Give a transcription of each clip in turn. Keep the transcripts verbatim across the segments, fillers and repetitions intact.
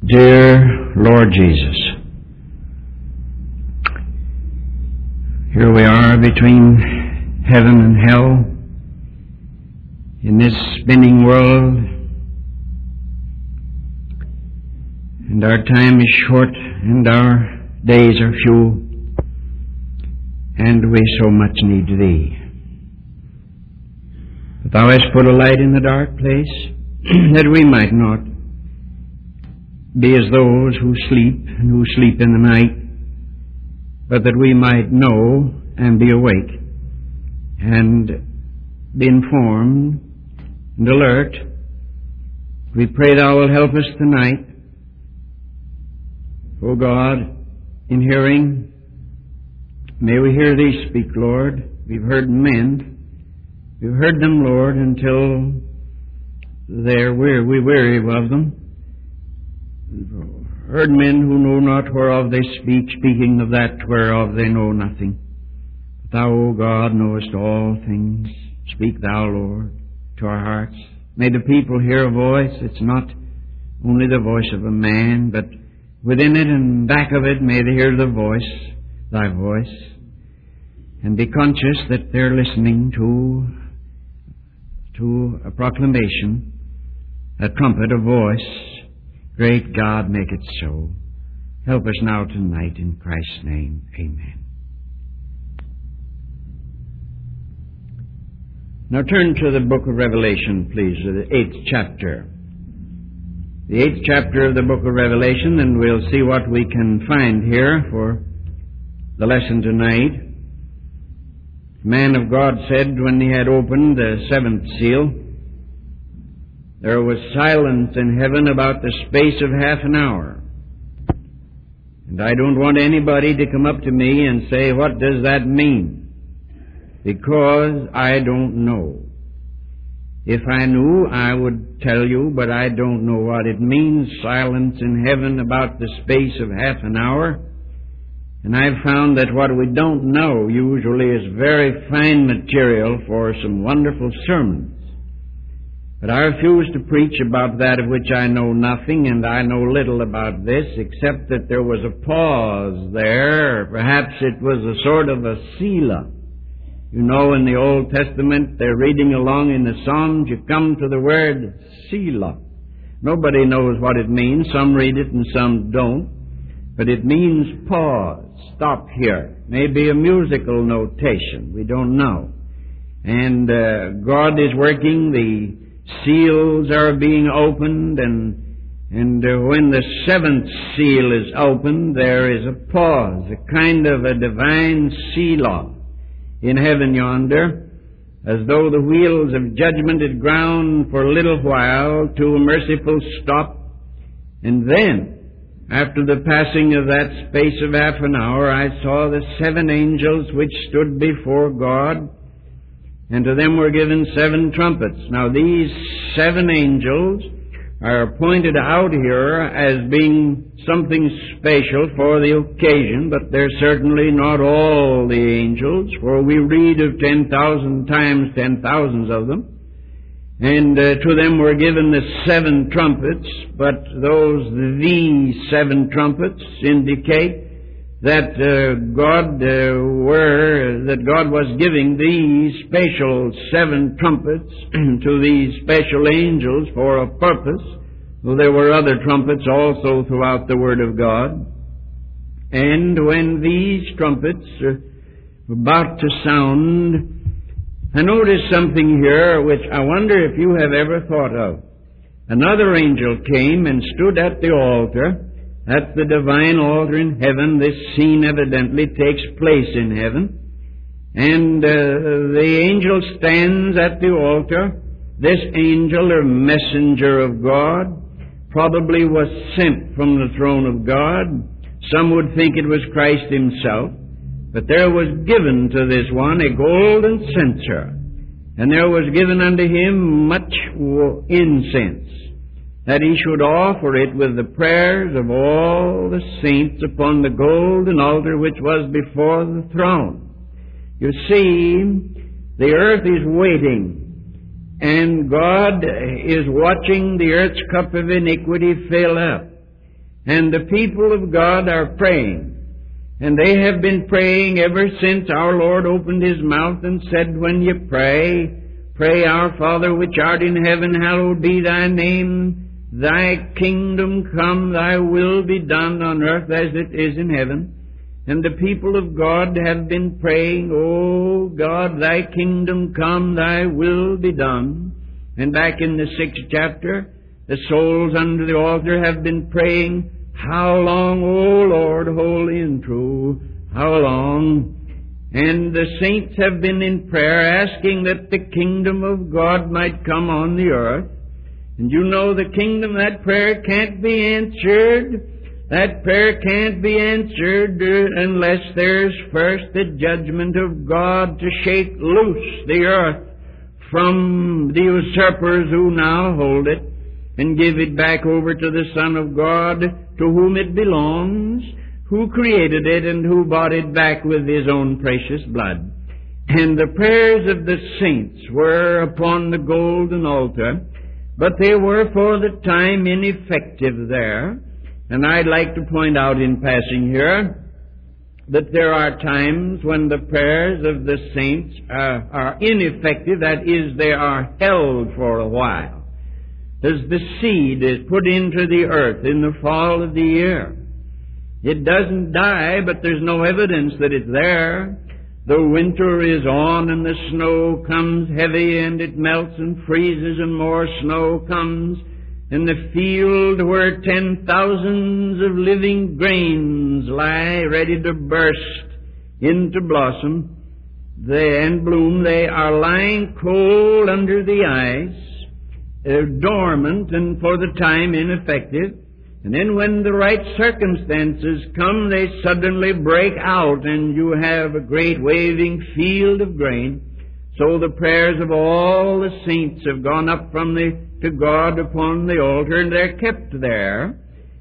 Dear Lord Jesus, here we are between heaven and hell in this spinning world, and our time is short and our days are few, and we so much need Thee. But Thou hast put a light in the dark place that we might not be as those who sleep and who sleep in the night, but that we might know and be awake and be informed and alert. We pray Thou will help us tonight, O God, in hearing. May we hear Thee speak, Lord. We've heard men. We've heard them, Lord, until they're weary. We weary of them. We've heard men who know not whereof they speak, speaking of that whereof they know nothing. But Thou, O God, knowest all things. Speak Thou, Lord, to our hearts. May the people hear a voice. It's not only the voice of a man, but within it and back of it may they hear the voice, Thy voice, and be conscious that they're listening to, to a proclamation, a trumpet, a voice. Great God, make it so. Help us now tonight in Christ's name. Amen. Now turn to the book of Revelation, please, the eighth chapter. The eighth chapter of the book of Revelation, and we'll see what we can find here for the lesson tonight. The man of God said when he had opened the seventh seal, there was silence in heaven about the space of half an hour. And I don't want anybody to come up to me and say, what does that mean? Because I don't know. If I knew, I would tell you, but I don't know what it means, silence in heaven about the space of half an hour. And I've found that what we don't know usually is very fine material for some wonderful sermons. But I refuse to preach about that of which I know nothing, and I know little about this, except that there was a pause there. Perhaps it was a sort of a Selah. You know, in the Old Testament, they're reading along in the Psalms, you come to the word Selah. Nobody knows what it means. Some read it and some don't. But it means pause, stop here. Maybe a musical notation. We don't know. And uh, God is working. The seals are being opened, and and uh, when the seventh seal is opened, there is a pause, a kind of a divine Selah in heaven yonder, as though the wheels of judgment had ground for a little while to a merciful stop. And then, after the passing of that space of half an hour, I saw the seven angels which stood before God, and to them were given seven trumpets. Now these seven angels are pointed out here as being something special for the occasion, but they're certainly not all the angels, for we read of ten thousand times ten thousands of them. And uh, to them were given the seven trumpets, but those the seven trumpets indicate that uh, God uh, were, that God was giving these special seven trumpets to these special angels for a purpose. Well, there were other trumpets also throughout the Word of God. And when these trumpets are about to sound, I noticed something here which I wonder if you have ever thought of. Another angel came and stood at the altar. At the divine altar in heaven. This scene evidently takes place in heaven. And uh, the angel stands at the altar. This angel, or messenger of God, probably was sent from the throne of God. Some would think it was Christ himself. But there was given to this one a golden censer. And there was given unto him much incense, that he should offer it with the prayers of all the saints upon the golden altar which was before the throne. You see, the earth is waiting, and God is watching the earth's cup of iniquity fill up. And the people of God are praying. And they have been praying ever since our Lord opened His mouth and said, when you pray, pray, Our Father which art in heaven, hallowed be Thy name. Thy kingdom come, Thy will be done on earth as it is in heaven. And the people of God have been praying, O God, Thy kingdom come, Thy will be done. And back in the sixth chapter, the souls under the altar have been praying, how long, O Lord, holy and true, how long? And the saints have been in prayer asking that the kingdom of God might come on the earth. And you know the kingdom, that prayer can't be answered. That prayer can't be answered unless there's first the judgment of God to shake loose the earth from the usurpers who now hold it, and give it back over to the Son of God, to whom it belongs, who created it and who bought it back with His own precious blood. And the prayers of the saints were upon the golden altar, but they were for the time ineffective there. And I'd like to point out in passing here that there are times when the prayers of the saints are, are ineffective, that is, they are held for a while. As the seed is put into the earth in the fall of the year. It doesn't die, but there's no evidence that it's there. The winter is on and the snow comes heavy and it melts and freezes and more snow comes. In the field where ten thousands of living grains lie ready to burst into blossom they, and bloom, they are lying cold under the ice, Uh, dormant and for the time ineffective. And then when the right circumstances come, they suddenly break out and you have a great waving field of grain. So the prayers of all the saints have gone up from the, to God upon the altar, and they're kept there.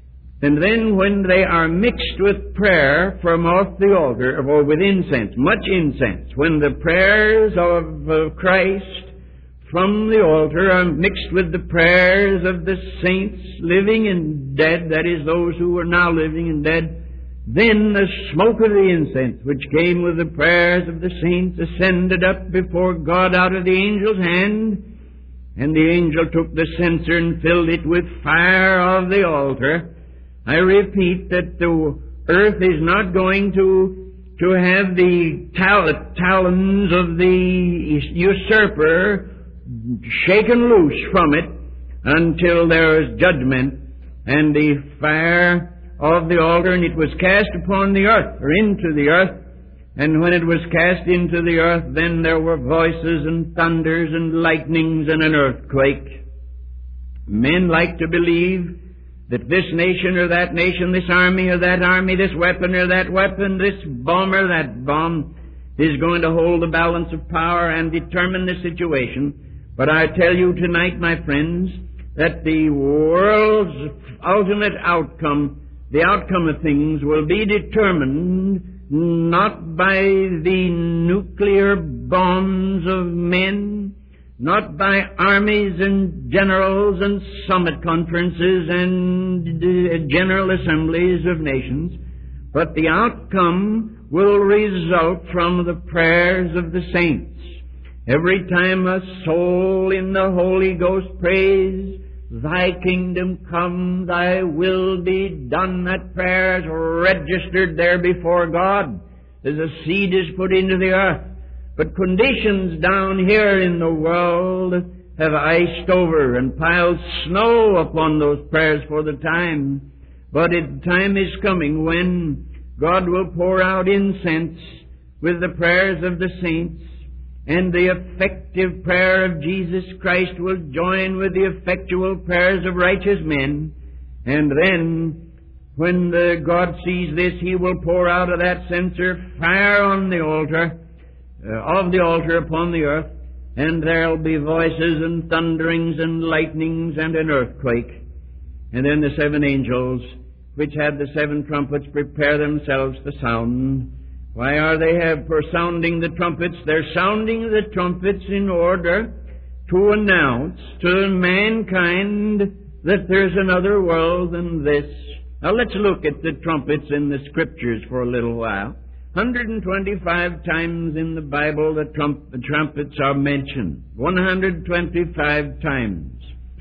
And then when they are mixed with prayer from off the altar, or with incense, much incense, when the prayers of, of Christ from the altar are mixed with the prayers of the saints living and dead, that is, those who are now living and dead, then the smoke of the incense, which came with the prayers of the saints, ascended up before God out of the angel's hand, and the angel took the censer and filled it with fire of the altar. I repeat that the earth is not going to, to have the tal- talons of the usurper shaken loose from it until there is judgment and the fire of the altar, and it was cast upon the earth, or into the earth. And when it was cast into the earth, then there were voices and thunders and lightnings and an earthquake. Men like to believe that this nation or that nation, this army or that army, this weapon or that weapon, this bomb or that bomb is going to hold the balance of power and determine the situation. But I tell you tonight, my friends, that the world's ultimate outcome, the outcome of things, will be determined not by the nuclear bombs of men, not by armies and generals and summit conferences and general assemblies of nations, but the outcome will result from the prayers of the saints. Every time a soul in the Holy Ghost prays, "Thy kingdom come, Thy will be done," that prayer is registered there before God as a seed is put into the earth. But conditions down here in the world have iced over and piled snow upon those prayers for the time. But the time is coming when God will pour out incense with the prayers of the saints, and the effective prayer of Jesus Christ will join with the effectual prayers of righteous men. And then, when the God sees this, He will pour out of that censer fire on the altar, uh, of the altar upon the earth, and there'll be voices and thunderings and lightnings and an earthquake. And then the seven angels, which had the seven trumpets, prepare themselves to sound. Why are they have for sounding the trumpets? They're sounding the trumpets in order to announce to mankind that there's another world than this, Now let's look at the trumpets in the Scriptures for a little while. one hundred twenty-five times in the Bible the, trump- the trumpets are mentioned. one hundred twenty-five times.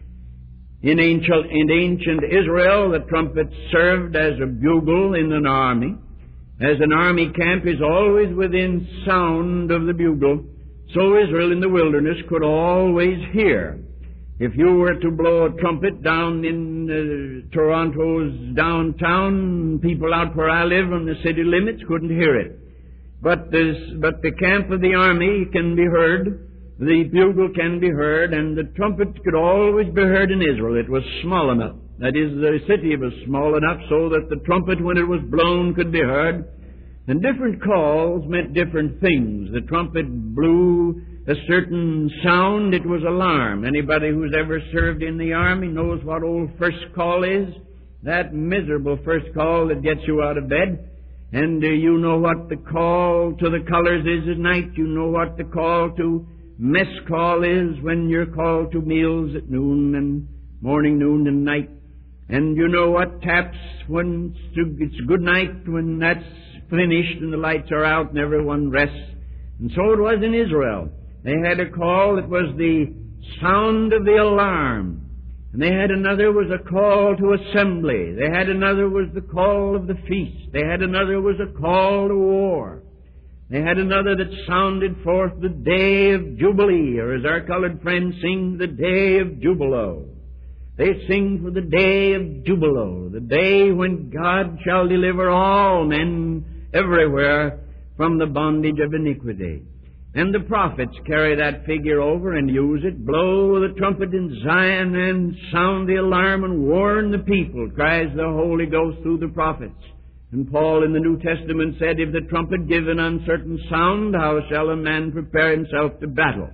In ancient, in ancient Israel, the trumpet served as a bugle in an army. As an army camp is always within sound of the bugle, so Israel in the wilderness could always hear. If you were to blow a trumpet down in uh, Toronto's downtown, people out where I live on the city limits couldn't hear it. But, this, but the camp of the army can be heard. The bugle can be heard, and the trumpet could always be heard in Israel. It was small enough. That is, the city was small enough so that the trumpet, when it was blown, could be heard. And different calls meant different things. The trumpet blew a certain sound. It was alarm. Anybody who's ever served in the army knows what old first call is. That miserable first call that gets you out of bed. And uh, you know what the call to the colors is at night. You know what the call to mess call is when you're called to meals at noon and morning, noon, and night. And you know what taps when it's good night, when that's finished and the lights are out and everyone rests. And so it was in Israel. They had a call that was the sound of the alarm. And they had another was a call to assembly. They had another was the call of the feast. They had another was a call to war. They had another that sounded forth the day of Jubilee, or as our colored friends sing, the day of Jubilo. They sing for the day of Jubilo, the day when God shall deliver all men everywhere from the bondage of iniquity. And the prophets carry that figure over and use it. Blow the trumpet in Zion and sound the alarm and warn the people, cries the Holy Ghost through the prophets. And Paul in the New Testament said, if the trumpet give an uncertain sound, how shall a man prepare himself to battle?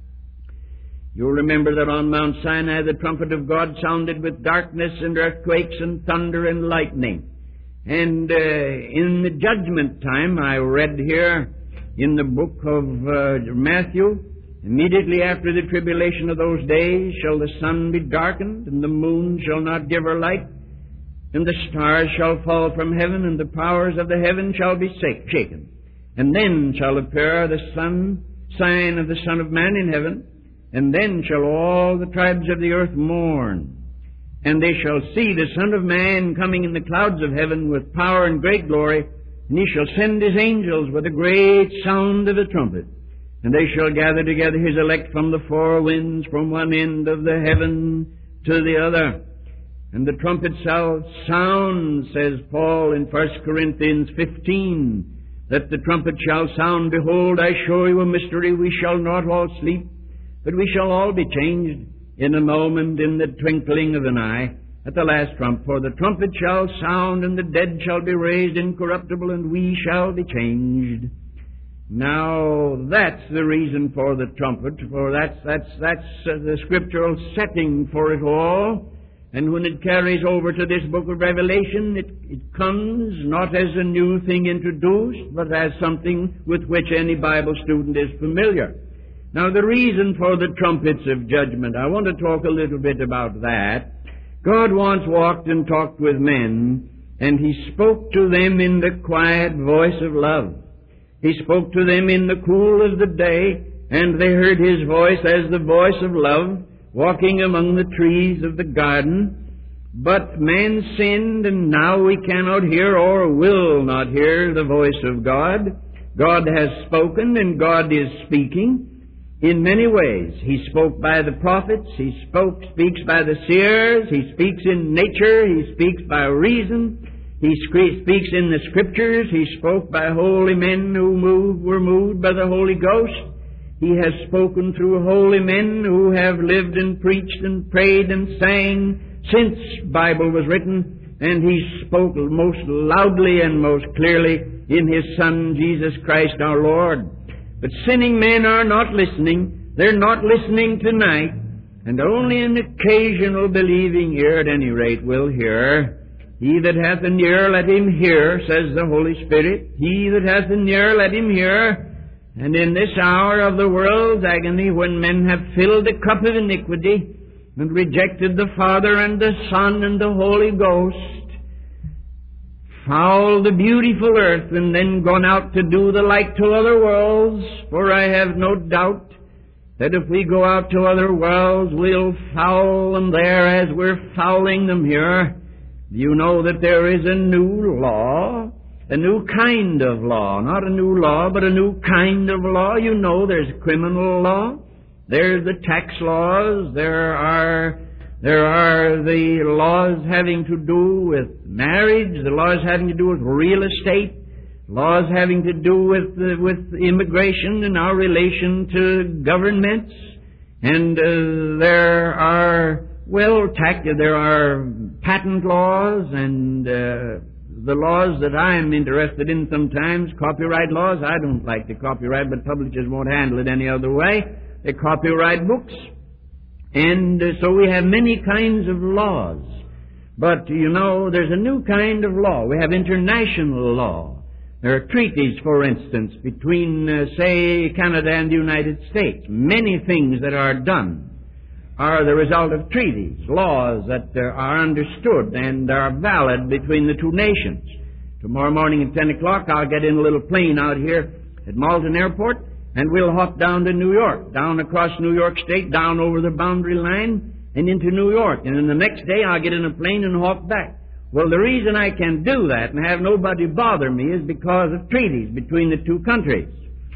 You'll remember that on Mount Sinai the trumpet of God sounded with darkness and earthquakes and thunder and lightning. And uh, in the judgment time, I read here in the book of uh, Matthew, immediately after the tribulation of those days shall the sun be darkened, and the moon shall not give her light, and the stars shall fall from heaven, and the powers of the heaven shall be shaken. And then shall appear the sun, sign of the Son of Man in heaven, and then shall all the tribes of the earth mourn. And they shall see the Son of Man coming in the clouds of heaven with power and great glory, and he shall send his angels with a great sound of a trumpet. And they shall gather together his elect from the four winds, from one end of the heaven to the other. And the trumpet shall sound, says Paul in First Corinthians fifteen, that the trumpet shall sound, behold, I show you a mystery, we shall not all sleep, but we shall all be changed in a moment, in the twinkling of an eye, at the last trump. For the trumpet shall sound, and the dead shall be raised incorruptible, and we shall be changed. Now, that's the reason for the trumpet, for that's, that's, that's uh, the scriptural setting for it all. And when it carries over to this book of Revelation, it, it comes not as a new thing introduced, but as something with which any Bible student is familiar. Now, the reason for the trumpets of judgment, I want to talk a little bit about that. God once walked and talked with men, and He spoke to them in the quiet voice of love. He spoke to them in the cool of the day, and they heard His voice as the voice of love, walking among the trees of the garden. But man sinned, and now we cannot hear or will not hear the voice of God. God has spoken, and God is speaking in many ways. He spoke by the prophets. He spoke, speaks by the seers. He speaks in nature. He speaks by reason. He speaks in the Scriptures. He spoke by holy men who moved, were moved by the Holy Ghost. He has spoken through holy men who have lived and preached and prayed and sang since the Bible was written. And He spoke most loudly and most clearly in His Son, Jesus Christ our Lord. But sinning men are not listening. They're not listening tonight. And only an occasional believing ear, at any rate, will hear. He that hath an ear, let him hear, says the Holy Spirit. He that hath an ear, let him hear. And in this hour of the world's agony, when men have filled the cup of iniquity and rejected the Father and the Son and the Holy Ghost, fouled the beautiful earth, and then gone out to do the like to other worlds. For I have no doubt that if we go out to other worlds, we'll foul them there as we're fouling them here. You know that there is a new law, a new kind of law, not a new law, but a new kind of law. You know there's criminal law, there's the tax laws, there are there are the laws having to do with marriage, the laws having to do with real estate, laws having to do with uh, with immigration and our relation to governments, and uh, there are well, tax, there are patent laws and uh, the laws that I'm interested in sometimes, copyright laws. I don't like the copyright, but publishers won't handle it any other way. They copyright books, and uh, so we have many kinds of laws. But you know, there's a new kind of law. We have international law. There are treaties, for instance, between, uh, say, Canada and the United States. Many things that are done are the result of treaties, laws that uh, are understood and are valid between the two nations. Tomorrow morning at ten o'clock, I'll get in a little plane out here at Malton Airport, and we'll hop down to New York, down across New York State, down over the boundary line, and into New York. And then the next day, I'll get in a plane and hop back. Well, the reason I can do that and have nobody bother me is because of treaties between the two countries.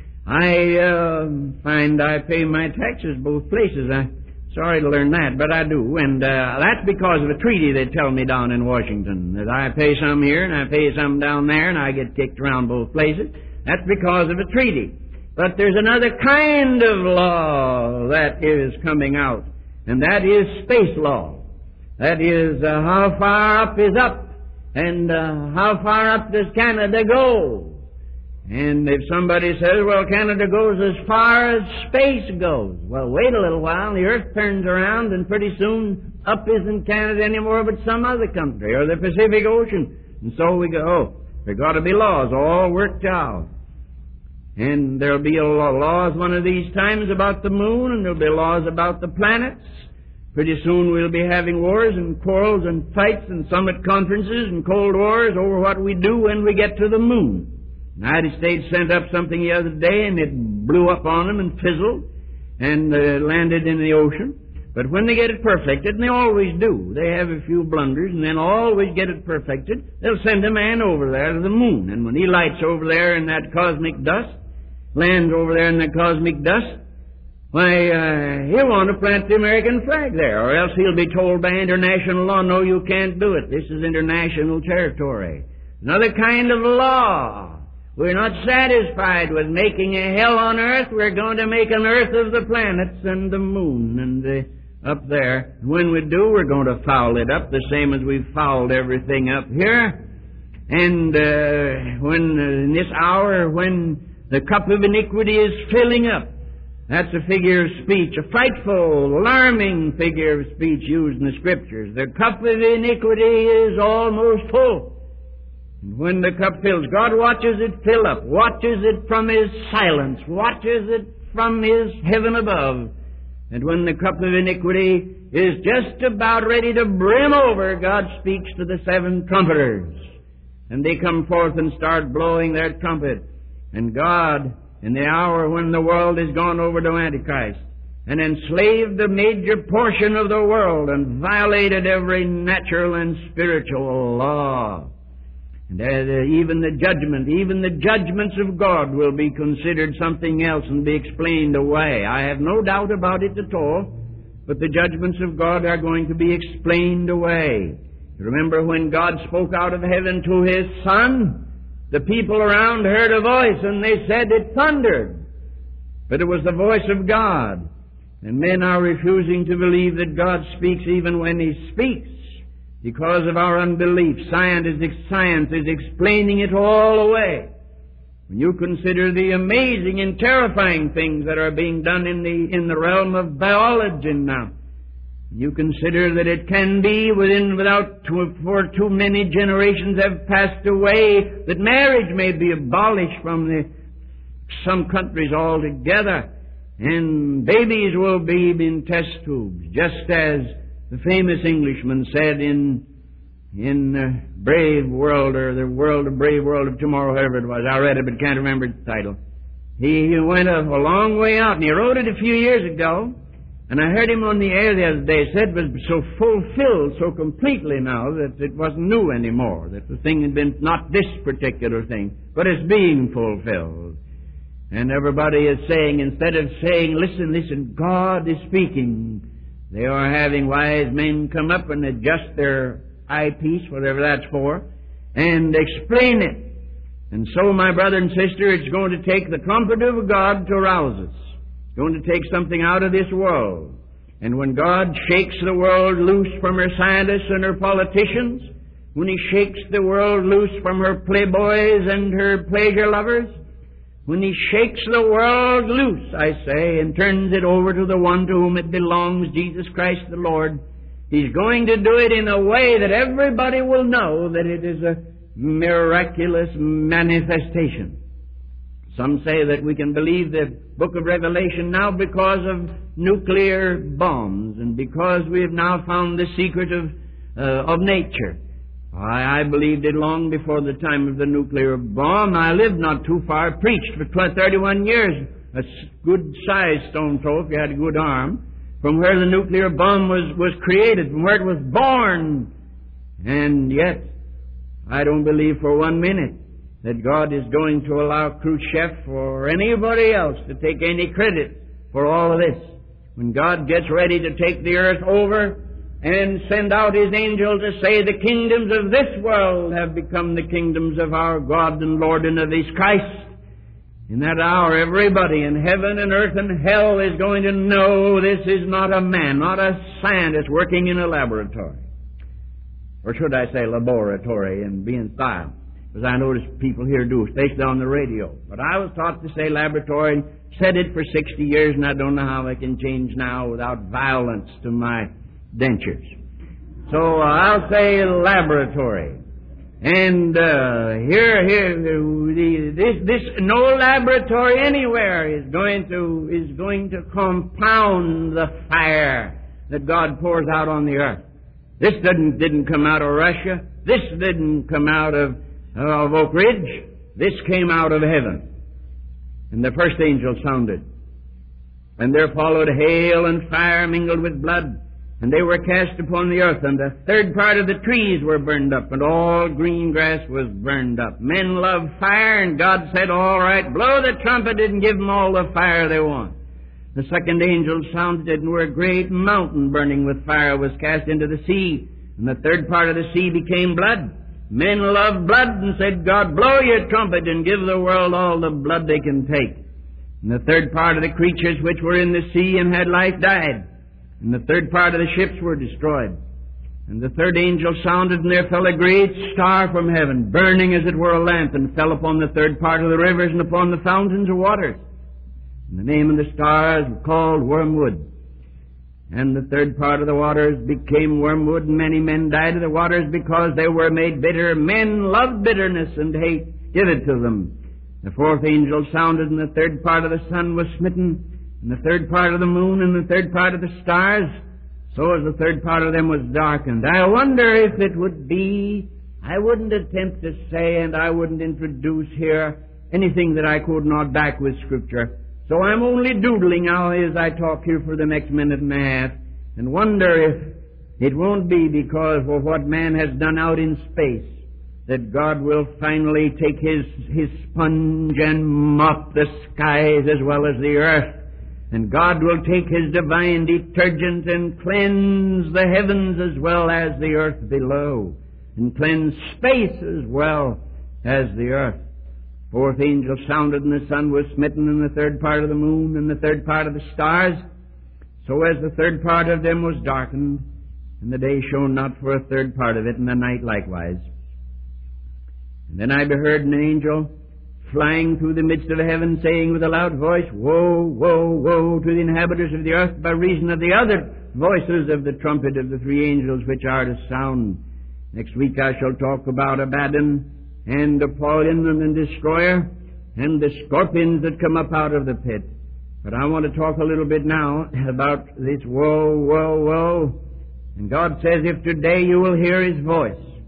I uh, find I pay my taxes both places. I Sorry to learn that, but I do. And uh, that's because of a treaty they tell me down in Washington, that I pay some here and I pay some down there and I get kicked around both places. That's because of a treaty. But there's another kind of law that is coming out, and that is space law. That is uh, how far up is up, and uh, how far up does Canada go? And if somebody says, well, Canada goes as far as space goes. Well, wait a little while, the Earth turns around, and pretty soon up isn't Canada anymore, but some other country, or the Pacific Ocean. And so we go, oh, there got to be laws all worked out. And there'll be a law, laws one of these times about the moon, and there'll be laws about the planets. Pretty soon we'll be having wars and quarrels and fights and summit conferences and cold wars over what we do when we get to the moon. The United States sent up something the other day, and it blew up on them and fizzled and uh, landed in the ocean. But when they get it perfected, and they always do, they have a few blunders and then always get it perfected, they'll send a man over there to the moon. And when he lights over there in that cosmic dust, lands over there in the cosmic dust, why, uh, he'll want to plant the American flag there, or else he'll be told by international law, no, you can't do it. This is international territory. Another kind of law. We're not satisfied with making a hell on earth. We're going to make an earth of the planets and the moon and uh, up there. When we do, we're going to foul it up the same as we've fouled everything up here. And uh, when uh, in this hour, when the cup of iniquity is filling up, that's a figure of speech, a frightful, alarming figure of speech used in the Scriptures. The cup of iniquity is almost full. And when the cup fills, God watches it fill up, watches it from His silence, watches it from His heaven above. And when the cup of iniquity is just about ready to brim over, God speaks to the seven trumpeters. And they come forth and start blowing their trumpet. And God, in the hour when the world is gone over to Antichrist, and enslaved the major portion of the world, and violated every natural and spiritual law, and uh, even the judgment, even the judgments of God will be considered something else and be explained away. I have no doubt about it at all, but the judgments of God are going to be explained away. Remember when God spoke out of heaven to His Son? The people around heard a voice, and they said it thundered. But it was the voice of God. And men are refusing to believe that God speaks even when He speaks, because of our unbelief. Science is, science is explaining it all away. When you consider the amazing and terrifying things that are being done in the in the realm of biology now, you consider that it can be within without too, before too many generations have passed away, that marriage may be abolished from the some countries altogether, and babies will be in test tubes, just as the famous Englishman said in in the Brave World, or the World, the Brave World of Tomorrow, however it was. I read it, but can't remember its title. He, he went a, a long way out, and he wrote it a few years ago. And I heard him on the air the other day. He said it was so fulfilled so completely now that it wasn't new anymore, that the thing had been not this particular thing, but it's being fulfilled. And everybody is saying, instead of saying, listen, listen, God is speaking, they are having wise men come up and adjust their eyepiece, whatever that's for, and explain it. And so, my brother and sister, it's going to take the trumpet of God to rouse us. Going to take something out of this world. And when God shakes the world loose from her scientists and her politicians, when He shakes the world loose from her playboys and her pleasure lovers, when He shakes the world loose, I say, and turns it over to the one to whom it belongs, Jesus Christ the Lord, He's going to do it in a way that everybody will know that it is a miraculous manifestation. Some say that we can believe the book of Revelation now because of nuclear bombs and because we have now found the secret of uh, of nature. I, I believed it long before the time of the nuclear bomb. I lived not too far, preached for thirty-one years, a good-sized stone throw if you had a good arm, from where the nuclear bomb was, was created, from where it was born. And yet, I don't believe for one minute that God is going to allow Khrushchev or anybody else to take any credit for all of this. When God gets ready to take the earth over and send out His angel to say the kingdoms of this world have become the kingdoms of our God and Lord and of His Christ, in that hour everybody in heaven and earth and hell is going to know this is not a man, not a scientist working in a laboratory. Or should I say laboratory and be in style? Because I notice people here do, especially on the radio. But I was taught to say laboratory, said it for sixty years, and I don't know how I can change now without violence to my dentures. So uh, I'll say laboratory. And uh, here, here, the, this, this, no laboratory anywhere is going to is going to compound the fire that God pours out on the earth. This didn't didn't come out of Russia. This didn't come out of of Oak Ridge. This came out of heaven. And the first angel sounded. And there followed hail and fire mingled with blood. And they were cast upon the earth. And the third part of the trees were burned up. And all green grass was burned up. Men love fire. And God said, all right, blow the trumpet and give them all the fire they want. The second angel sounded, and where a great mountain burning with fire was cast into the sea. And the third part of the sea became blood. Men love blood, and said, God, blow your trumpet and give the world all the blood they can take. And the third part of the creatures which were in the sea and had life died. And the third part of the ships were destroyed. And the third angel sounded, and there fell a great star from heaven, burning as it were a lamp, and fell upon the third part of the rivers and upon the fountains of waters. And the name of the stars was called Wormwood. And the third part of the waters became wormwood, and many men died of the waters because they were made bitter. Men love bitterness and hate. Give it to them. The fourth angel sounded, and the third part of the sun was smitten, and the third part of the moon, and the third part of the stars. So as the third part of them was darkened. I wonder if it would be, I wouldn't attempt to say, and I wouldn't introduce here anything that I could not back with Scripture. So I'm only doodling now as I talk here for the next minute and a half, and wonder if it won't be because of what man has done out in space that God will finally take his, his sponge and mop the skies as well as the earth. And God will take His divine detergent and cleanse the heavens as well as the earth below, and cleanse space as well as the earth. Fourth angel sounded, and the sun was smitten, and the third part of the moon, and the third part of the stars. So as the third part of them was darkened, and the day shone not for a third part of it, and the night likewise. And then I beheard an angel flying through the midst of heaven, saying with a loud voice, Woe, woe, woe to the inhabitants of the earth, by reason of the other voices of the trumpet of the three angels which are to sound. Next week I shall talk about Abaddon, and Apollyon and the destroyer, and the scorpions that come up out of the pit. But I want to talk a little bit now about this woe, woe, woe. And God says, if today you will hear His voice,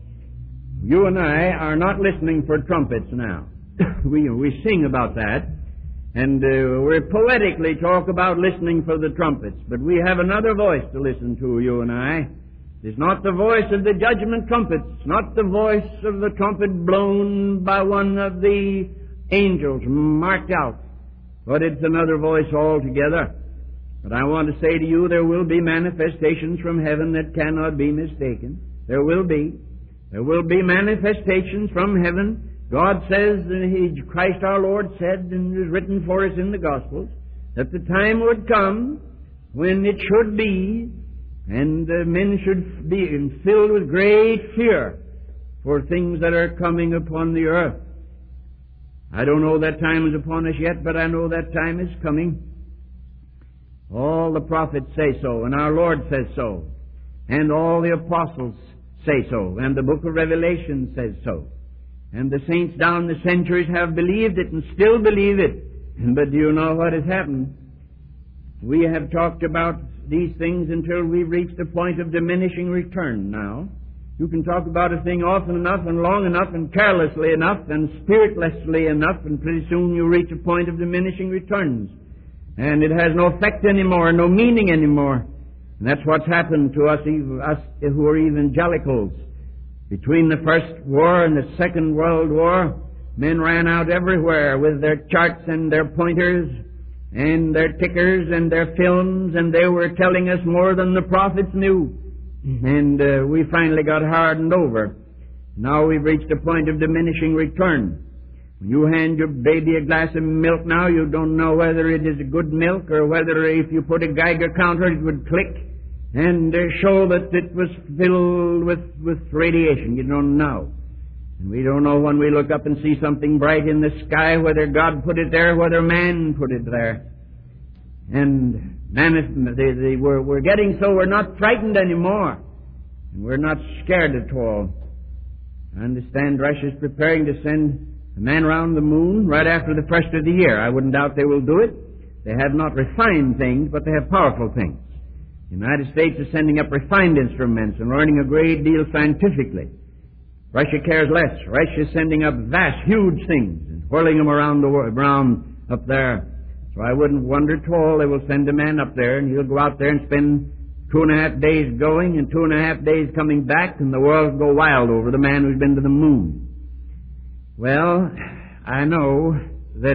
You and I are not listening for trumpets now. we, we sing about that, and uh, we poetically talk about listening for the trumpets, but we have another voice to listen to, you and I. It's not the voice of the judgment trumpet. It's not the voice of the trumpet blown by one of the angels marked out, but it's another voice altogether. But I want to say to you, there will be manifestations from heaven that cannot be mistaken. There will be. There will be manifestations from heaven. God says, and he, Christ our Lord said, and it is written for us in the Gospels, that the time would come when it should be, and uh, men should be filled with great fear for things that are coming upon the earth. I don't know that time is upon us yet, but I know that time is coming. All the prophets say so, and our Lord says so, and all the apostles say so, and the book of Revelation says so. And the saints down the centuries have believed it and still believe it. But do you know what has happened? We have talked about these things until we've reached the point of diminishing return now. You can talk about a thing often enough and long enough and carelessly enough and spiritlessly enough, and pretty soon you reach a point of diminishing returns. And it has no effect anymore, no meaning anymore. And that's what's happened to us, us who are evangelicals. Between the First War and the Second World War, men ran out everywhere with their charts and their pointers and their tickers and their films, and they were telling us more than the prophets knew. And uh, we finally got hardened over. Now we've reached a point of diminishing return. When you hand your baby a glass of milk now, you don't know whether it is a good milk or whether if you put a Geiger counter it would click and uh, show that it was filled with, with radiation. You don't know. And we don't know when we look up and see something bright in the sky, whether God put it there, whether man put it there. And man, they, they, we're, we're getting so we're not frightened anymore. And we're not scared at all. I understand Russia's preparing to send a man around the moon right after the first of the year. I wouldn't doubt they will do it. They have not refined things, but they have powerful things. The United States is sending up refined instruments and learning a great deal scientifically. Russia cares less. Russia is sending up vast, huge things and whirling them around the world, around up there. So I wouldn't wonder at all they will send a man up there, and he'll go out there and spend two and a half days going and two and a half days coming back, and the world will go wild over the man who's been to the moon. Well, I know that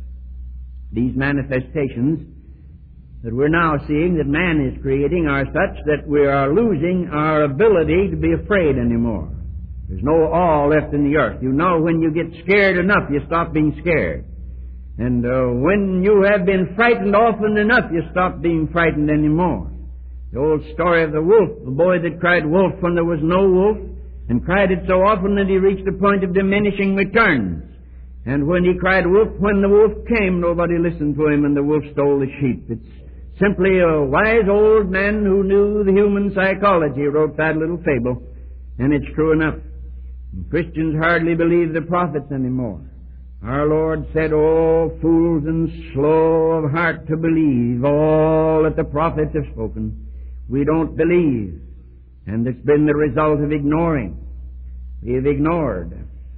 these manifestations that we're now seeing that man is creating are such that we are losing our ability to be afraid anymore. There's no awe left in the earth. You know, when you get scared enough, you stop being scared. And uh, when you have been frightened often enough, you stop being frightened anymore. The old story of the wolf, the boy that cried wolf when there was no wolf, and cried it so often that he reached the point of diminishing returns. And when he cried wolf, when the wolf came, nobody listened to him, and the wolf stole the sheep. It's simply a wise old man who knew the human psychology wrote that little fable, and it's true enough. And Christians hardly believe the prophets anymore. Our Lord said, "Oh, fools and slow of heart to believe all that the prophets have spoken." We don't believe, and it's been the result of ignoring. We have ignored.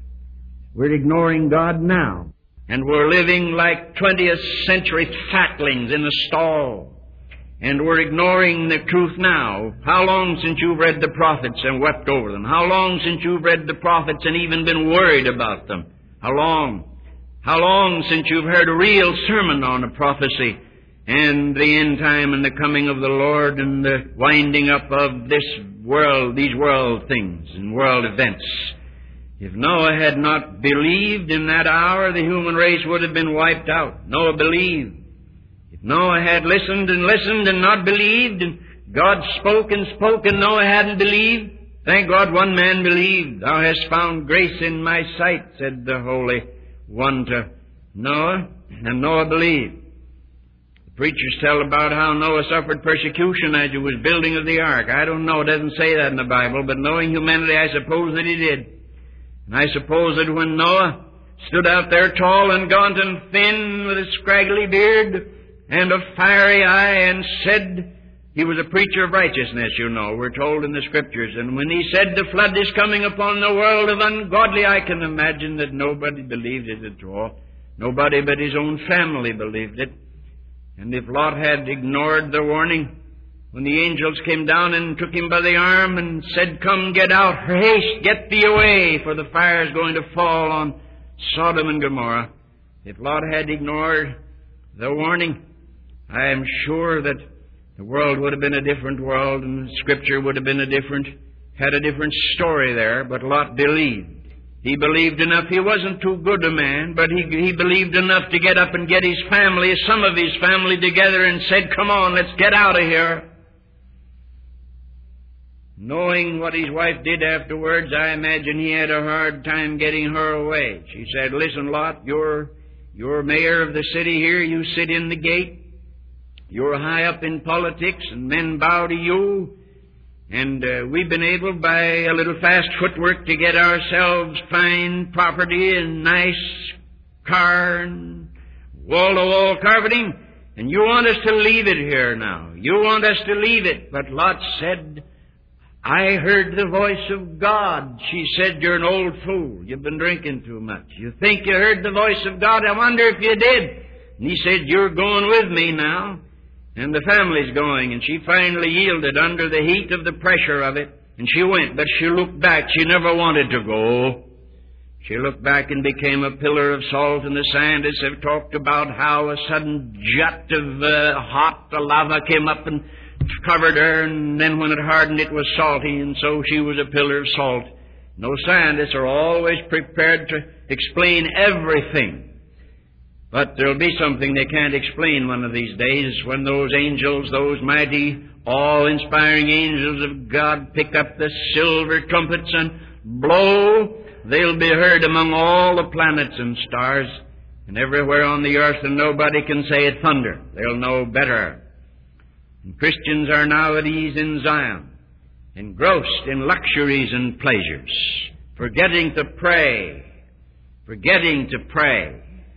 We're ignoring God now. And we're living like twentieth century fatlings in a stall. And we're ignoring the truth now. How long since you've read the prophets and wept over them? How long since you've read the prophets and even been worried about them? How long? How long since you've heard a real sermon on a prophecy and the end time and the coming of the Lord and the winding up of this world, these world things and world events? If Noah had not believed in that hour, the human race would have been wiped out. Noah believed. If Noah had listened and listened and not believed, and God spoke and spoke and Noah hadn't believed, thank God one man believed. "Thou hast found grace in my sight," said the Holy One to Noah, and Noah believed. The preachers tell about how Noah suffered persecution as he was building of the ark. I don't know, it doesn't say that in the Bible, but knowing humanity, I suppose that he did. And I suppose that when Noah stood out there tall and gaunt and thin with a scraggly beard and a fiery eye and said, He was a preacher of righteousness, you know, we're told in the Scriptures. And when he said the flood is coming upon the world of ungodly, I can imagine that nobody believed it at all. Nobody but his own family believed it. And if Lot had ignored the warning, when the angels came down and took him by the arm and said, "Come, get out, haste, get thee away, for the fire is going to fall on Sodom and Gomorrah." If Lot had ignored the warning, I am sure that the world would have been a different world, and the Scripture would have been a different, had a different story there. But Lot believed. He believed enough. He wasn't too good a man, but he, he believed enough to get up and get his family, some of his family together, and said, "Come on, let's get out of here." Knowing what his wife did afterwards, I imagine he had a hard time getting her away. She said, "Listen, Lot, you're, you're mayor of the city here. You sit in the gate. You're high up in politics, and men bow to you. And uh, we've been able, by a little fast footwork, to get ourselves fine property and nice car and wall-to-wall carpeting. And you want us to leave it here now. You want us to leave it." But Lot said, "I heard the voice of God." She said, "You're an old fool. You've been drinking too much. You think you heard the voice of God? I wonder if you did." And he said, "You're going with me now. And the family's going." And she finally yielded under the heat of the pressure of it. And she went, but she looked back. She never wanted to go. She looked back and became a pillar of salt in the sand. As I've talked about how a sudden jet of uh, hot lava came up and covered her, and then when it hardened it was salty, and so she was a pillar of salt. No scientists are always prepared to explain everything. But there'll be something they can't explain one of these days when those angels, those mighty, awe-inspiring angels of God pick up the silver trumpets and blow. They'll be heard among all the planets and stars and everywhere on the earth, and nobody can say it thunder. They'll know better. And Christians are now at ease in Zion, engrossed in luxuries and pleasures, forgetting to pray, forgetting to pray.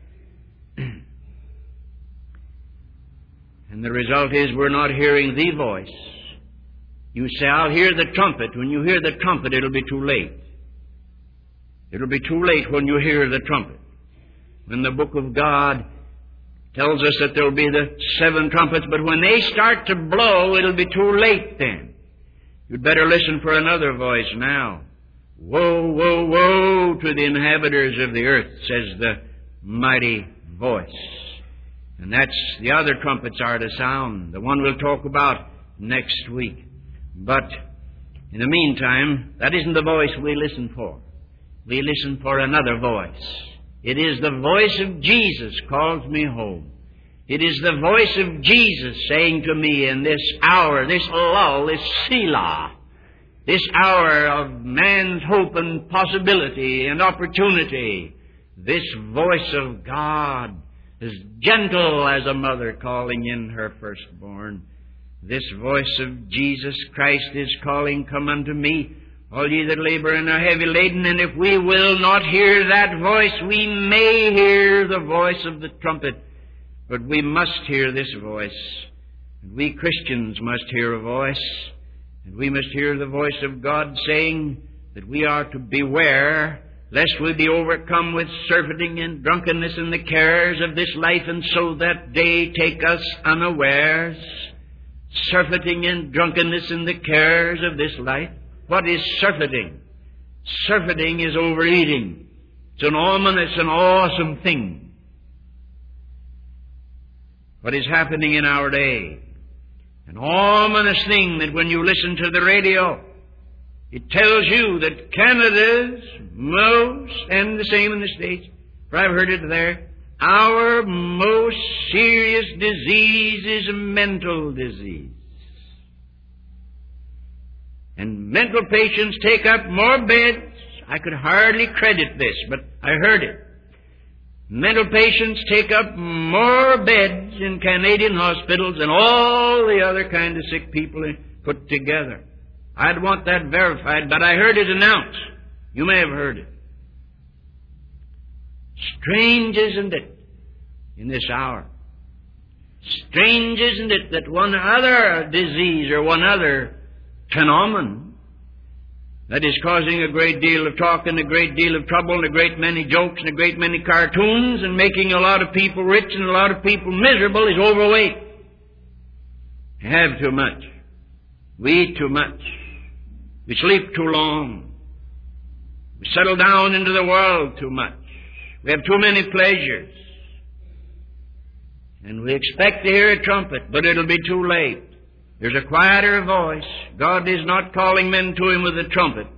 And the result is we're not hearing the voice. You say, "I'll hear the trumpet." When you hear the trumpet, it'll be too late. It'll be too late when you hear the trumpet. When the book of God tells us that there'll be the seven trumpets, but when they start to blow, it'll be too late then. You'd better listen for another voice now. "Woe, woe, woe to the inhabitants of the earth," says the mighty voice. And that's the other trumpets are to sound, the one we'll talk about next week. But in the meantime, that isn't the voice we listen for. We listen for another voice. It is the voice of Jesus calls me home. It is the voice of Jesus saying to me in this hour, this lull, this Selah, this hour of man's hope and possibility and opportunity, this voice of God, as gentle as a mother calling in her firstborn. This voice of Jesus Christ is calling, "Come unto me, all ye that labor and are heavy laden." And if we will not hear that voice, we may hear the voice of the trumpet, but we must hear this voice. And we Christians must hear a voice, and we must hear the voice of God saying that we are to beware lest we be overcome with surfeiting and drunkenness and the cares of this life, and so that day take us unawares. Surfeiting and drunkenness and the cares of this life. What is surfeiting? Surfeiting is overeating. It's an ominous and awesome thing. What is happening in our day? An ominous thing that when you listen to the radio, it tells you that Canada's most, and the same in the States, for I've heard it there, our most serious disease is a mental disease. And mental patients take up more beds. I could hardly credit this, but I heard it. Mental patients take up more beds in Canadian hospitals than all the other kind of sick people put together. I'd want that verified, but I heard it announced. You may have heard it. Strange, isn't it, in this hour? Strange, isn't it, that one other disease or one other phenomenon that is causing a great deal of talk and a great deal of trouble and a great many jokes and a great many cartoons and making a lot of people rich and a lot of people miserable is overweight. We have too much. We eat too much. We sleep too long. We settle down into the world too much. We have too many pleasures. And we expect to hear a trumpet, but it'll be too late. There's a quieter voice. God is not calling men to Him with a trumpet.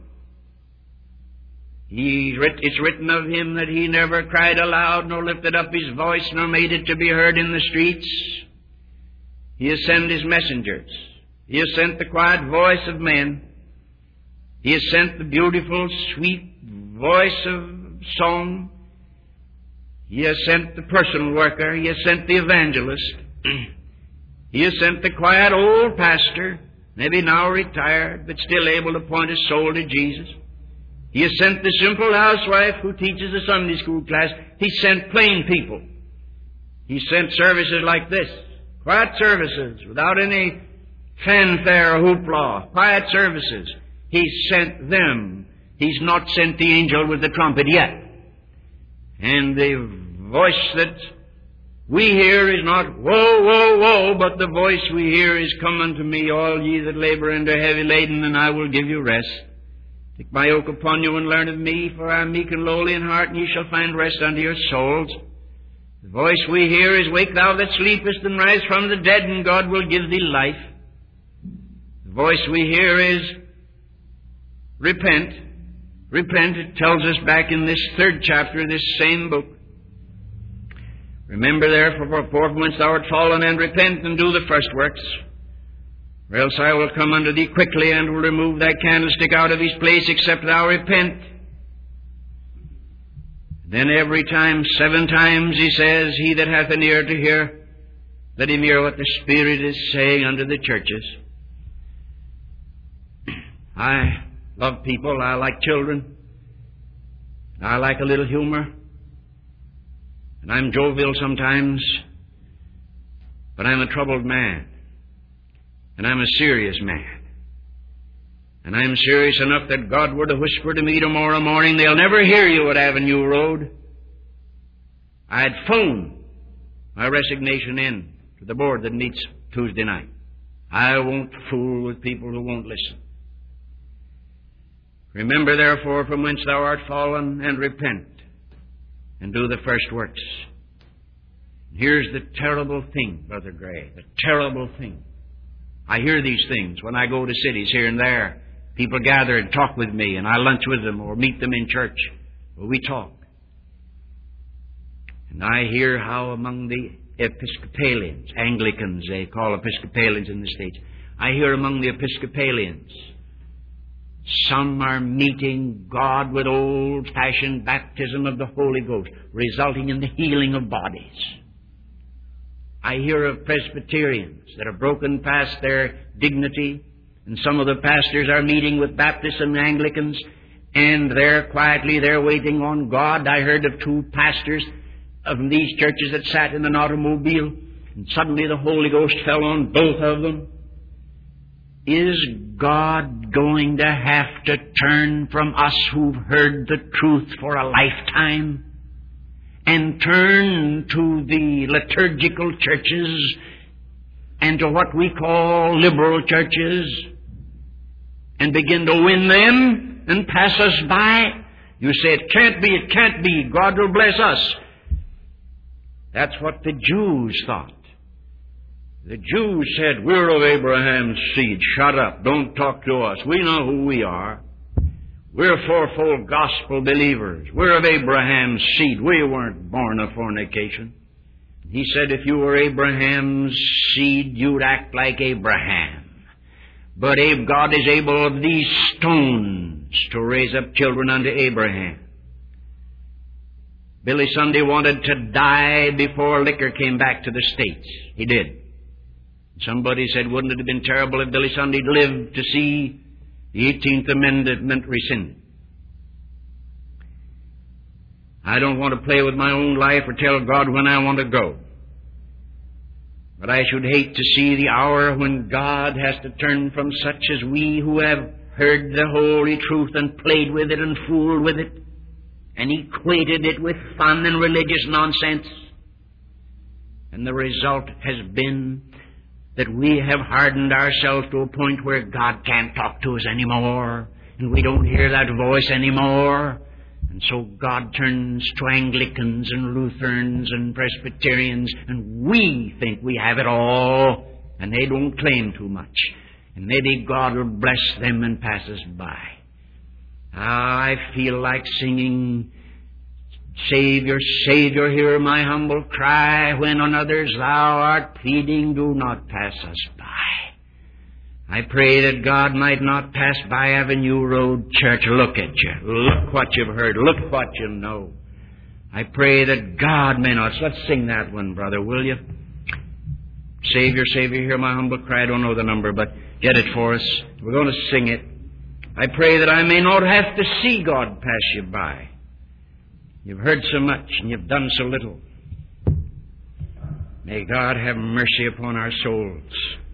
He's writ- it's written of Him that He never cried aloud, nor lifted up His voice, nor made it to be heard in the streets. He has sent His messengers. He has sent the quiet voice of men. He has sent the beautiful, sweet voice of song. He has sent the personal worker. He has sent the evangelist. He has sent the quiet old pastor, maybe now retired, but still able to point his soul to Jesus. He has sent the simple housewife who teaches a Sunday school class. He sent plain people. He sent services like this, quiet services without any fanfare or hoopla, quiet services. He sent them. He's not sent the angel with the trumpet yet. And the voice that we hear is not, woe, woe, woe, but the voice we hear is, come unto me, all ye that labor and are heavy laden, and I will give you rest. Take my yoke upon you and learn of me, for I am meek and lowly in heart, and ye shall find rest unto your souls. The voice we hear is, wake thou that sleepest, and rise from the dead, and God will give thee life. The voice we hear is, repent. Repent, it tells us back in this third chapter of this same book. Remember therefore from whence thou art fallen, and repent, and do the first works. Or else I will come unto thee quickly, and will remove thy candlestick out of his place, except thou repent. Then every time, seven times, he says, he that hath an ear to hear, let him hear what the Spirit is saying unto the churches. I love people. I like children. I like a little humor. And I'm jovial sometimes. But I'm a troubled man. And I'm a serious man. And I'm serious enough that God were to whisper to me tomorrow morning, they'll never hear you at Avenue Road. I'd phone my resignation in to the board that meets Tuesday night. I won't fool with people who won't listen. Remember, therefore, from whence thou art fallen, and repent, and do the first works. Here's the terrible thing, Brother Gray, the terrible thing. I hear these things when I go to cities here and there. People gather and talk with me, and I lunch with them or meet them in church, where we talk. And I hear how among the Episcopalians, Anglicans they call Episcopalians in the States, I hear among the Episcopalians, some are meeting God with old-fashioned baptism of the Holy Ghost, resulting in the healing of bodies. I hear of Presbyterians that have broken past their dignity, and some of the pastors are meeting with Baptists and Anglicans, and they're quietly, they're waiting on God. I heard of two pastors of these churches that sat in an automobile, and suddenly the Holy Ghost fell on both of them. Is God going to have to turn from us who've heard the truth for a lifetime and turn to the liturgical churches and to what we call liberal churches and begin to win them and pass us by? You say, it can't be, it can't be. God will bless us. That's what the Jews thought. The Jews said, we're of Abraham's seed. Shut up. Don't talk to us. We know who we are. We're fourfold gospel believers. We're of Abraham's seed. We weren't born of fornication. He said, if you were Abraham's seed, you'd act like Abraham. But God is able of these stones to raise up children unto Abraham. Billy Sunday wanted to die before liquor came back to the States. He did. Somebody said, wouldn't it have been terrible if Billy Sunday lived to see the eighteenth Amendment rescinded? I don't want to play with my own life or tell God when I want to go. But I should hate to see the hour when God has to turn from such as we who have heard the holy truth and played with it and fooled with it and equated it with fun and religious nonsense. And the result has been that we have hardened ourselves to a point where God can't talk to us anymore, and we don't hear that voice anymore. And so God turns to Anglicans and Lutherans and Presbyterians, and we think we have it all, and they don't claim too much. And maybe God will bless them and pass us by. I feel like singing, Savior, Savior, hear my humble cry. When on others thou art pleading, do not pass us by. I pray that God might not pass by Avenue Road Church. Look at you. Look what you've heard. Look what you know. I pray that God may not. So let's sing that one, brother, will you? Savior, Savior, hear my humble cry. I don't know the number, but get it for us. We're going to sing it. I pray that I may not have to see God pass you by. You've heard so much and you've done so little. May God have mercy upon our souls.